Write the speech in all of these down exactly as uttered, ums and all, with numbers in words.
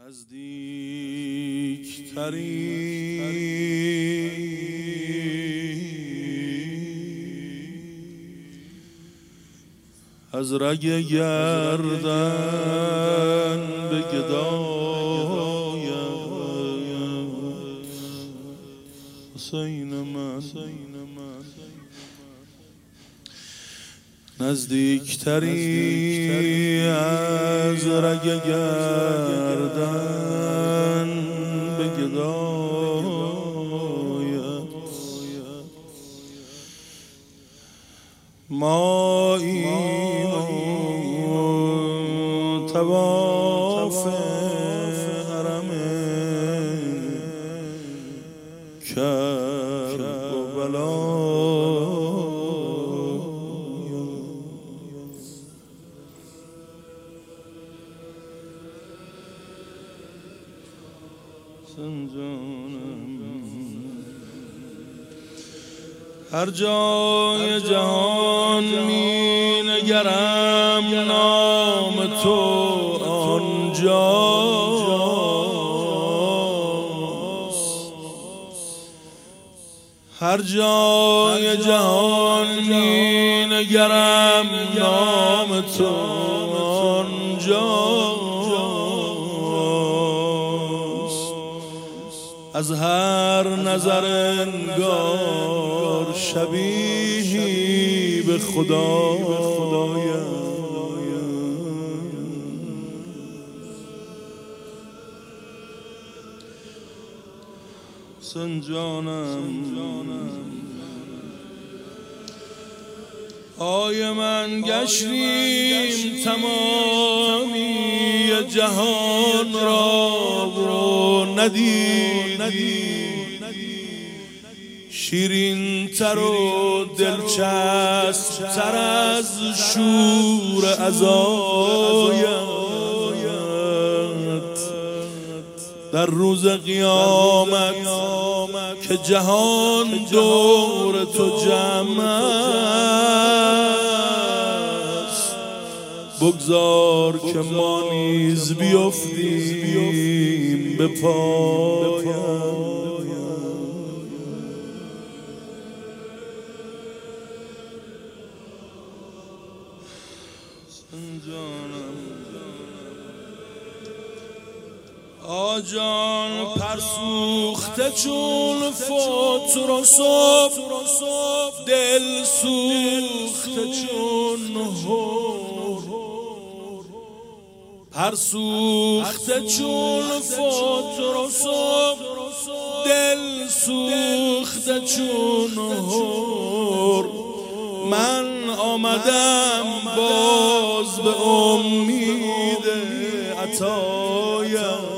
نزدیکتری از رگ گردن به گدایت حسین من، نزدیکتری از رگ گردن به گدایت ماییم و طواف حرم کربلا هر جای جهان می نگرم نام تو آنجاست، هر جای جهان می نگرم نام تو آنجاست، از هر نظر انگار شبیهی به خدایم، حسین جانم آی من گشتیم تمامی جهان را و ندیدیم شیرین تر و دلچسب تر از شور عزایت در روز قیامت که جهان دور تو جمع است، بگذار که ما نیز بیفتیم به پایت. آجان پرسوخته چون فتر و صبح، دل سوخته چون هور، پرسوخته چون فتر و صبح، دل سوخته چون هور، من آمدم باز به امید عطایت.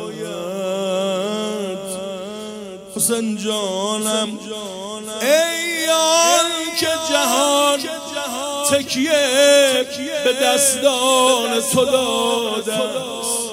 حسین جانم ای آن که جهان تکیه به دستان تو داده است،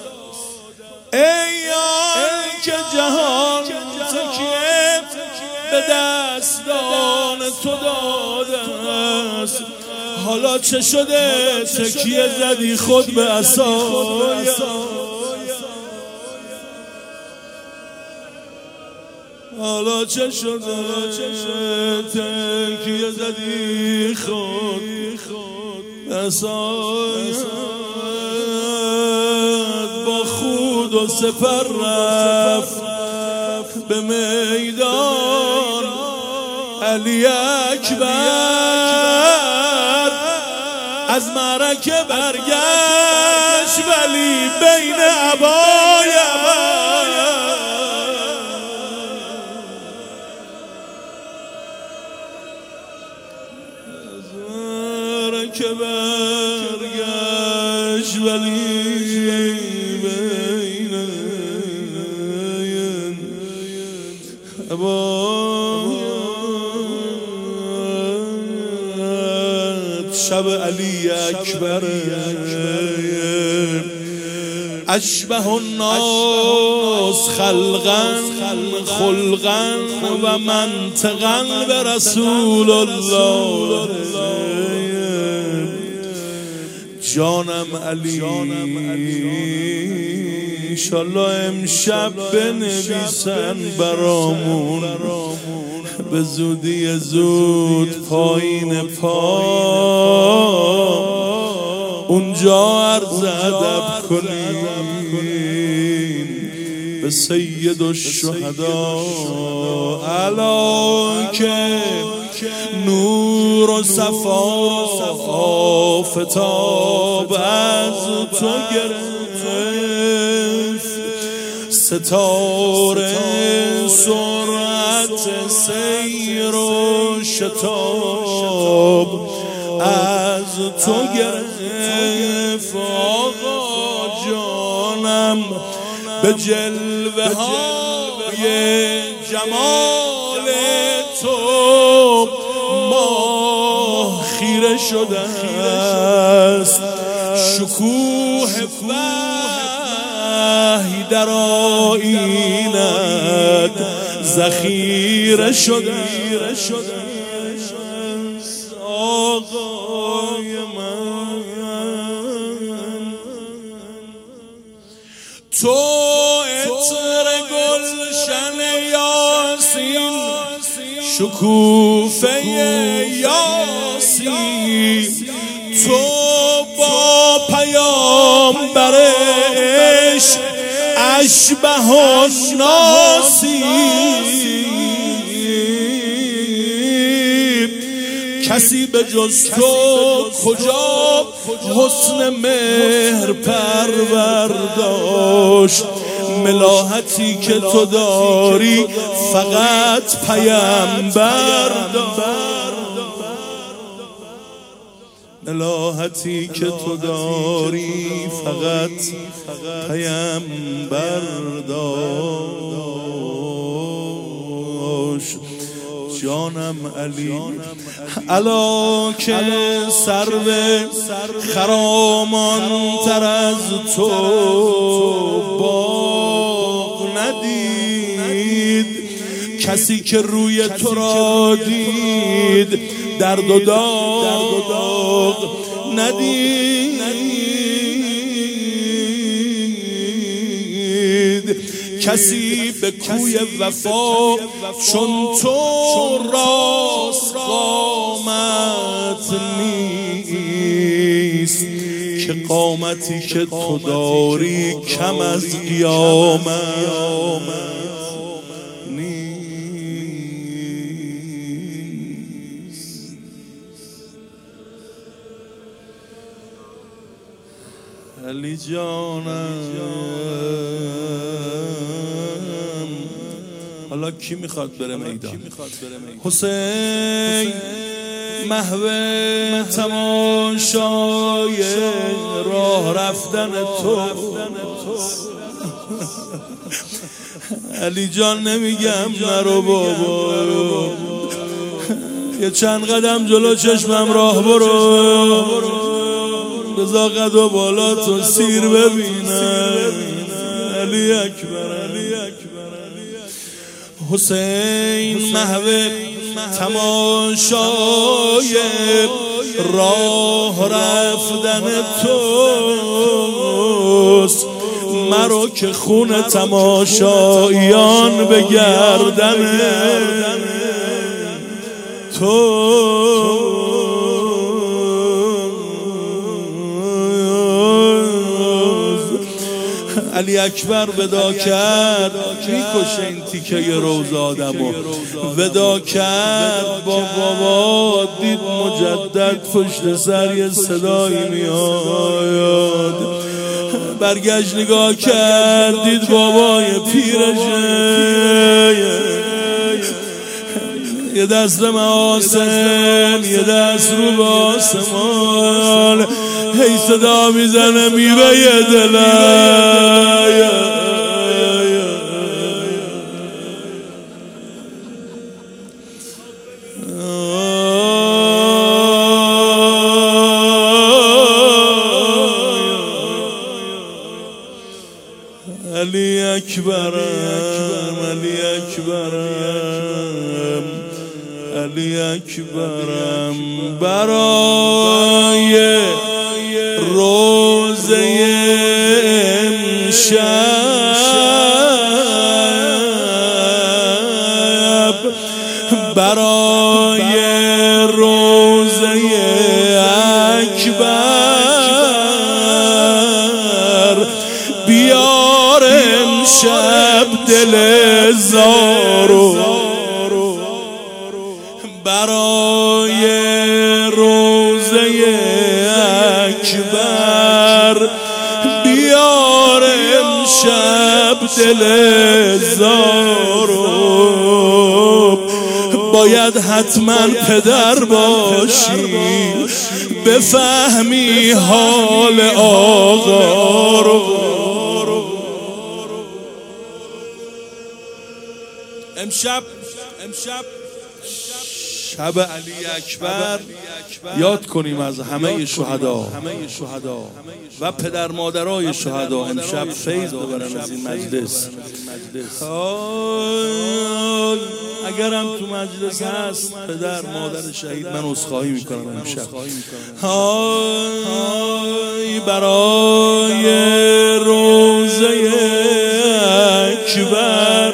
ای آن که جهان تکیه به دستان تو داده است، حالا چه شده تکیه زدی خود به عصایت، حالا چه شده تکیه زدی خود به عصایت، با خود و سپر رفت به میدان علی اکبر، از معرکه برگشت ولی بین عبایت، که برگشت ولی بین عبایت، شب علی اکبر اشبه الناس خلقا خلقا و منطقا به رسول الله، جانم علی ایشالله امشب بنویسن برامون به زودی زود پایین پا اونجا عرض ادب کنیم به سید الشهدا علا که نور و صفا آفتاب از تو گرفت ستاره سرعت سیر و شتاب از تو گرفت آقا جانم به جلوه های جمال تو ما خیره شده است شکوه وحی در آیینت ذخیره شده آقای من تو عطر گلشن یاسین شکوفه یاسین تو با پیامبر عشق اشبه الناسی کسی به جز تو کجا حسن مهر پرور داشت ملاحتی که تو داری فقط پیامبر داشت ملاحتی که تو داری فقط پیامبر داشت جانم علی علا که سرو خرامان تر از تو باغ ندید کسی که روی تو را دید درد و داغ ندید کسی به کوی وفا چون تو راست قامت نیست که قامتی که تو داری کم از قیامت نیست. علی جانم حالا کی میخواد بره میدان؟ حسین محو تماشای راه رفتن تو علی جان نمیگم نرو بابا یه چند قدم جلو چشمم راه برو بذار قد و بالا تو سیر ببینم علی اکبر علی اکبر حسین محو تماشای راه رفتن توست مرو که خون تماشایان به گردن تو علی اکبر ودا کرد میکشه این تیکه روز آدمو ودا کرد با بابا دید مجدد پشت سر یه صدایی میاد برگشت نگاه کرد دید بابای پیرشه یه دست محاسن یه دست رو به آسمان هی صدا میزنه میوه یه دلای علی اکبرم علی اکبرم علی اکبرم برای روزه امشب برای روزه اکبر بیار امشب دل زارو، برای روزه اکبر بیار امشب دل زارو. باید حتما پدر باشی بفهمی حال آقا رو. امشب امشب شب علی اکبر یاد کنیم از همه شهدا و پدر مادرای شهدا. امشب فیض ببرن از این مجلس. اگرم تو مجلس هست پدر مادر شهید، من عذرخواهی میکنم امشب. های برای روزه اکبر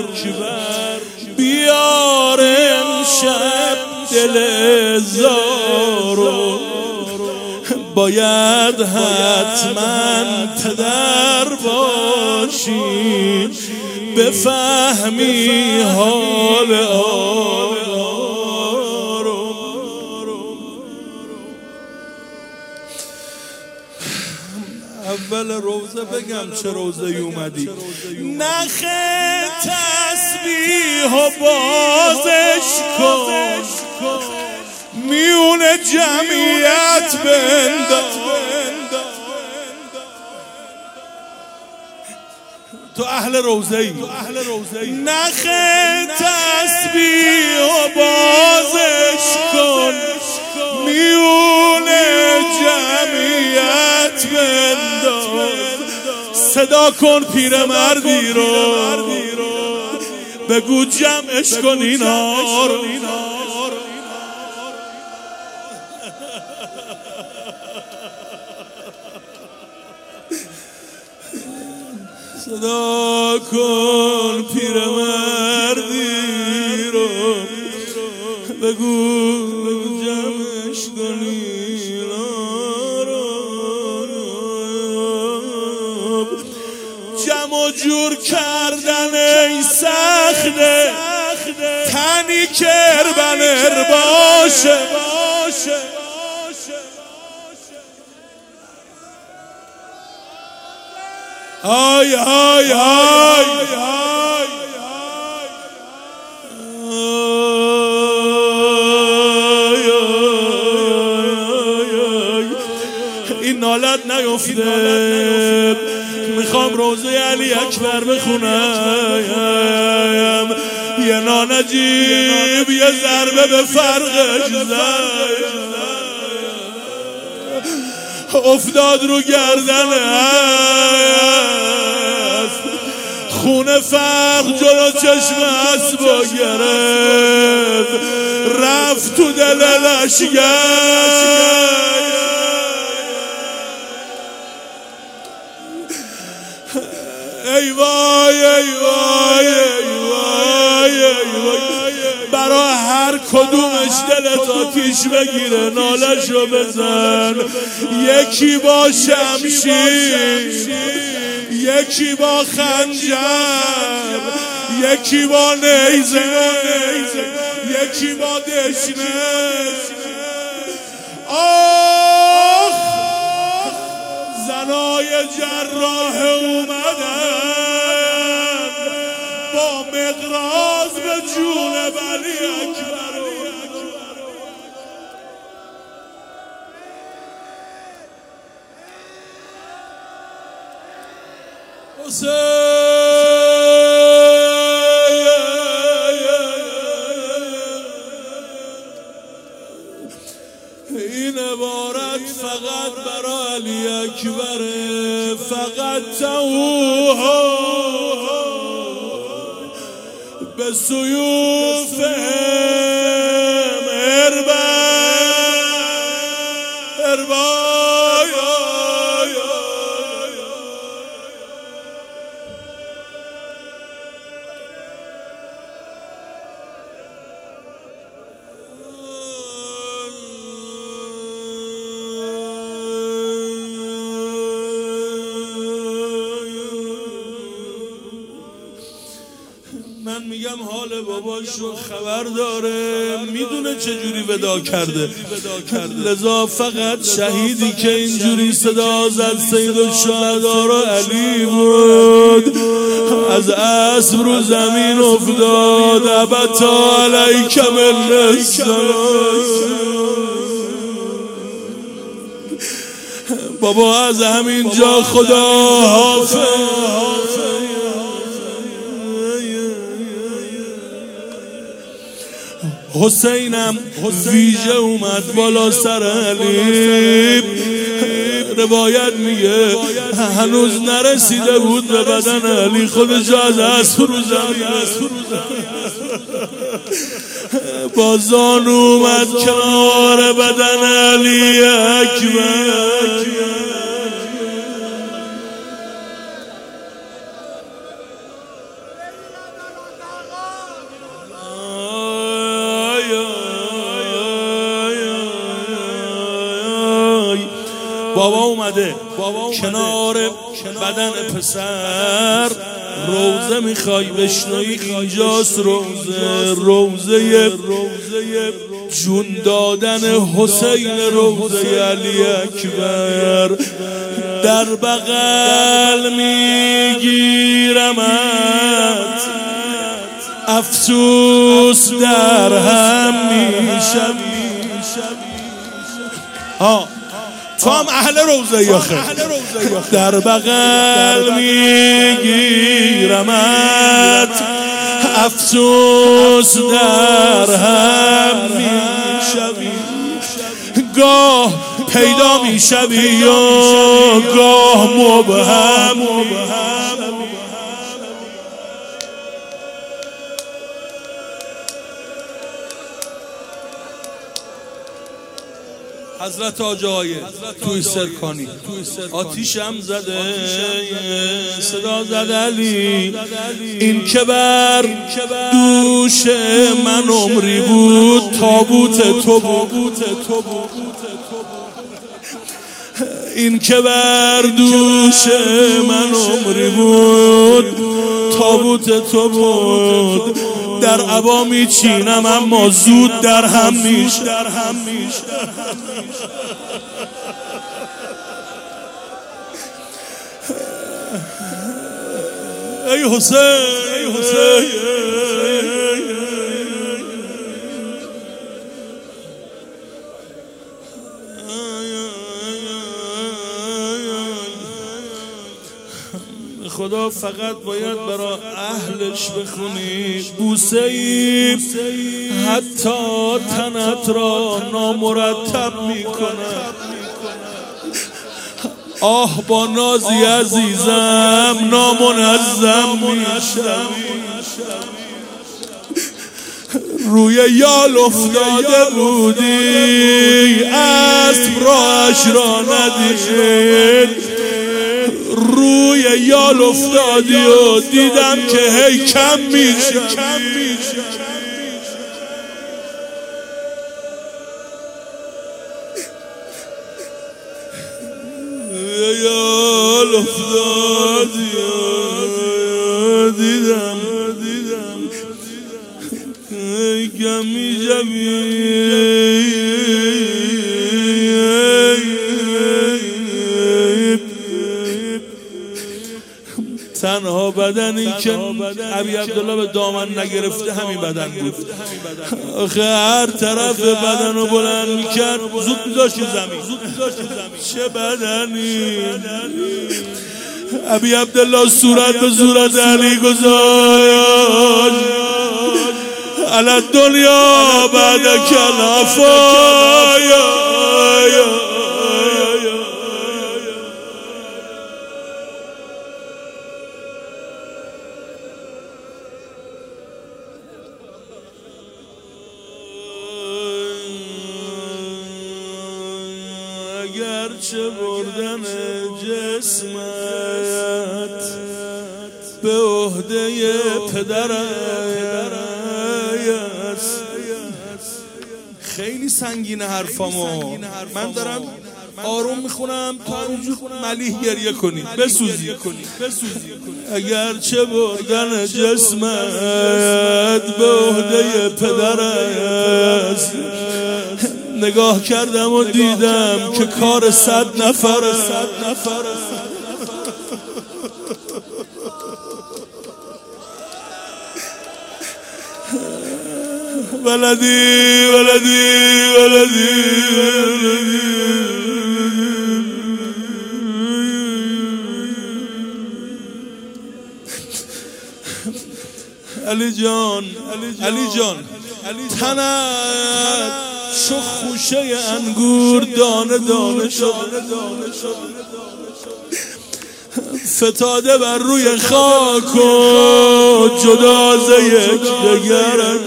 بیار امشب دل زارو. باید حتما پدر باشی بفهمی حال آقا رو. اول روزه بگم چه روزه اومدی. نخ تسبیح و بازش کن، میون جمعیت بنداز. تو اهل روزه ای. نخ تسبیح و بازش کن، میون جمعیت بنداز. صدا کن پیرمردی رو بگو جمعش کن اینا رو. صدا کن پیرمردی رو بگو جمعش کن اینا رو. جمع و جور کردن ای سخته، تنی کربلر باشه. آی آی آی این نالت نیفته. میخوام روزه علی اکبر بخونم. یه نانجیب یه ضربه به فرقش زد، افتاد رو گردن اسب. خونه فرق جلو چشم اسبا گرفت، رفت تو دل لشگر. ای وای ای وای ای وای ای وای. برا هر کدومش دلت آتیش بگیره نالشو بزن. یکی با شمشیر، یکی با خنجر، یکی با نیزه، یکی با دشنه. آخ زنای جراح اومدن با مقراض به جون علی اکبر. این عبارت فقط برای علی اکبر، فقط توها به سیوفهم اربا اربا من میگم حال باباشو خبر داره، میدونه چجوری ودا کرده، لذا فقط شهیدی که اینجوری صدا زد سید الشهدا رو علی بود. از اسب رو زمین افتاد، ابتا علیک من السلام. بابا از همین جا خدا حافظ. حسینم ویژه اومد بالا سر علی، روایت میگه هنوز نرسیده بود به بدن علی، خودش از اسب رو زمین با زانو اومد کنار بدن علی اکبر. بابا اومده کنار بدن پسر، روزه میخوای بشنوی اینجاست روزه، روزه جون دادن حسین، روزه علی اکبر. در بغل میگیرمت افسوس در هم میشم. ها تو هم اهل روزه یا خیر؟ در بغل میگیرمت افسوس در هم میشوی، گاه پیدا میشوی و گاه مبهم. حضرت آجای توی سرکانی آتیش هم زده، صدا زد علی، این که بر دوش من عمری بود تابوت تو بود، این که بر دوش من عمری بود تابوت تو بود. در عبا میچینم اما زود در هم میشه. ای حسین، ای حسین، خدا فقط باید برای اهلش بخونی. بوسه ای حتی تنت را نامرتب میکنه. آه با نازی عزیزم نامنظم میشم، روی یال افتاده بودی اسب راش را ندید، روی یال افتادی و دیدم که هی کم میشم. یال افتادی و دیدم هی کم میشم. تنها بدنی که ابی عبدالله به دامن نگرفته همین بدن بود. آخه هر طرف بدن رو بلند میکرد زود میذاشت زمین. چه بدنی. ابی عبدالله صورت به صورت علی گذاشت. علی دنیا بعد کلافایا. اگرچه بردن جسمت به عهده پدر است. خیلی سنگینه حرفامو. من دارم آروم میخونم تو همینجور ملیح گریه کنی بسوزی. اگر چه بردن جسمت به عهده پدر است، نگاه کردم و دیدم که کار صد نفر ولدی ولدی ولدی علی جان علی جان تنت چو خوشه انگور دانه دانه شده، فتاده بر روی خاک و جداز یک دگر.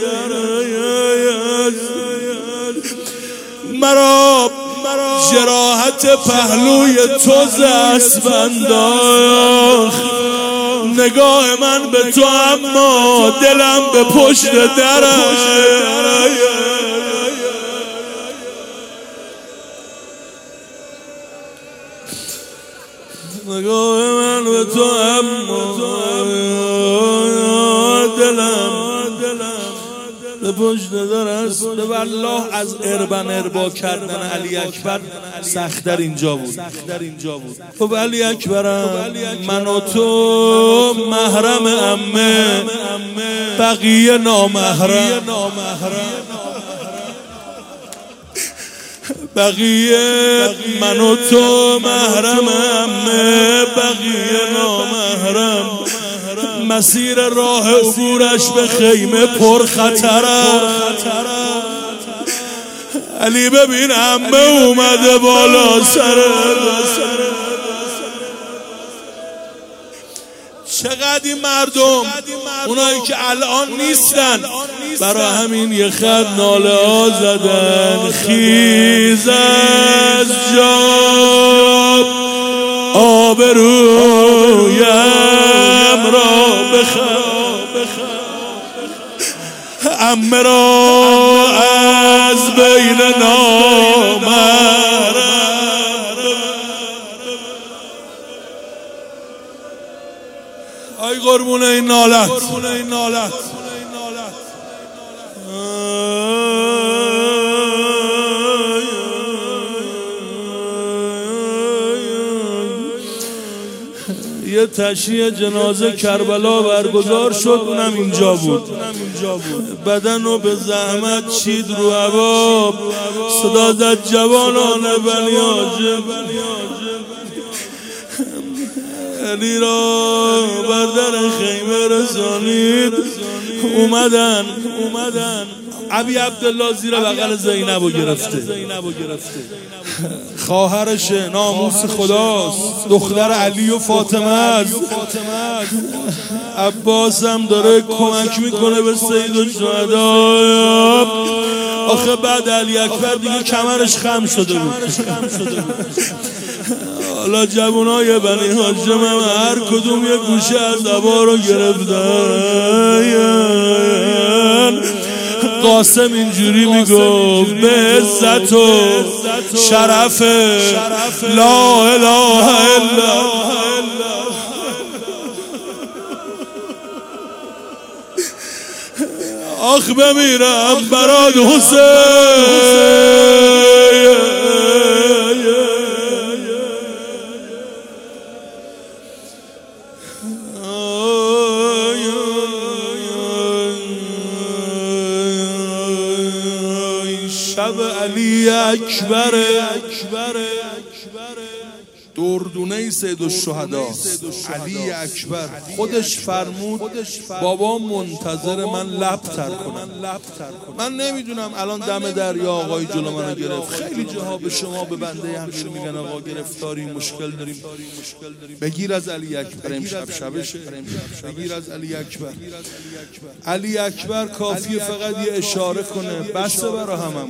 مرا جراحت پهلوی تو زست انداخت، نگاه من به تو اما دلم به پشت درم. نگاه من به تو اما دلم به پشت در است. والله از اربن اربا کردن علی اکبر سخت‌تر اینجا بود. خب علی اکبرم من و تو محرم عمه، بقیه نامحرم. بقیه من و تو محرم عمه، بقیه نامحرم. مسیر راه عبورش به خیمه پر خطره. علی ببین عمه اومده بالا سره. چقدر این مردم اونایی که الان نیستن برای همین یه خط ناله ها زدن. خیز از جا آبرویم را بخواه، عمه را از بین نامحرم. آی قربون این نالت، یه تشییع جنازه کربلا برگزار شد، اونم اینجا بود. بدن رو به زحمت چید رو هوا، صدا زد جوانان بنی هاشم. علی را بر در خیمه رسانید. اومدن ابی عبدالله زیر بغل زینب رو گرفته. خواهرش ناموس خداست، دختر علی و فاطمه است. عباس هم داره کمک میکنه به سید الشهدا. آخه بعد علی اکبر دیگه کمرش خم شده بود. حالا جوانای بنی هاشم هم هر کدوم یه گوشه از عبا رو گرفتن. قاسم اینجوری میگفت به عزت و شرف لا اله الا آخ بمیرم برات حسین. شب علی اکبر دردونه سید الشهدا علی اکبر خودش فرمود بابا منتظر من لب تر کنم. من نمیدونم الان دم دریا آقای جلو منو گرفت. خیلی جاها به شما به بنده امیر میگن آقا گرفتاری مشکل داریم، بگیر از علی اکبر امشب شبشه، بگیر از علی اکبر. علی اکبر کافیه فقط یه اشاره کنه بس برا همم.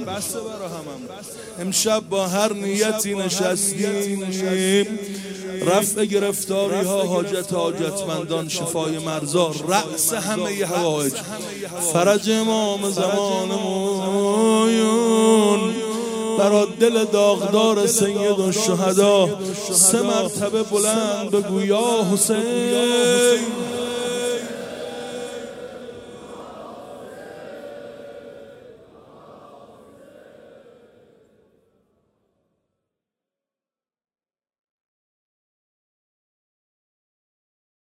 امشب با هر نیتی نشستیم، رفع گرفتاری ها، حاجت حاجتمندان، شفای مرزا، رأس همه ی حوائج، فرج امام زمانمون برا دل داغدار سید الشهدا سه مرتبه بلند بگو یا حسین.